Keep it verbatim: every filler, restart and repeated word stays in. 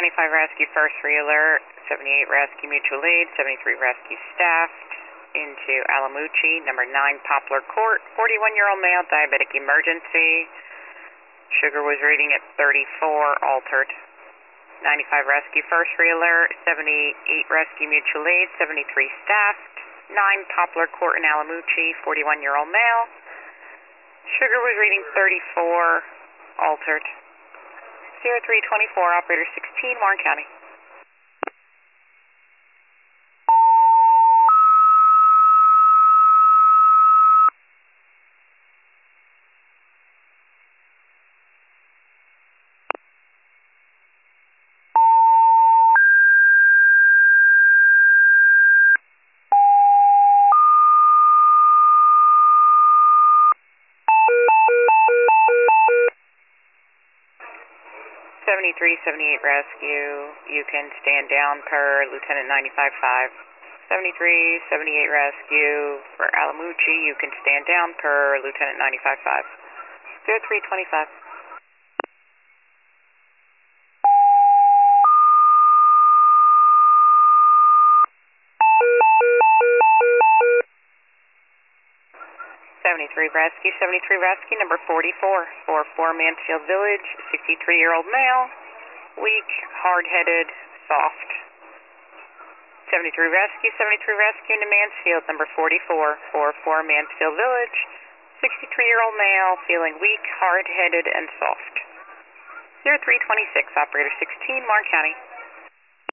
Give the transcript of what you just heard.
ninety-five rescue first re-alert, seventy-eight rescue mutual aid, seventy-three rescue staffed into Alamucci, number nine Poplar Court, forty-one-year-old male, diabetic emergency. Sugar was reading at thirty-four, altered. ninety-five rescue first re-alert, seventy-eight rescue mutual aid, seventy-three staffed, nine Poplar Court in Alamucci, forty-one-year-old male. Sugar was reading thirty-four, altered. zero three twenty-four, operator sixteen, Warren County. seventy-three seventy-eight rescue, you can stand down per Lieutenant ninety-five five. seventy-three seventy-eight rescue for Alamucci, you can stand down per Lieutenant ninety-five five. zero three twenty-five. seventy-three rescue, seventy-three rescue, number forty-four, forty-four Mansfield Village, sixty-three-year-old male, weak, hard-headed, soft. seventy-three rescue, seventy-three rescue into Mansfield, number forty-four, forty-four Mansfield Village, sixty-three-year-old male, feeling weak, hard-headed, and soft. zero three twenty-six, operator sixteen, Warren County.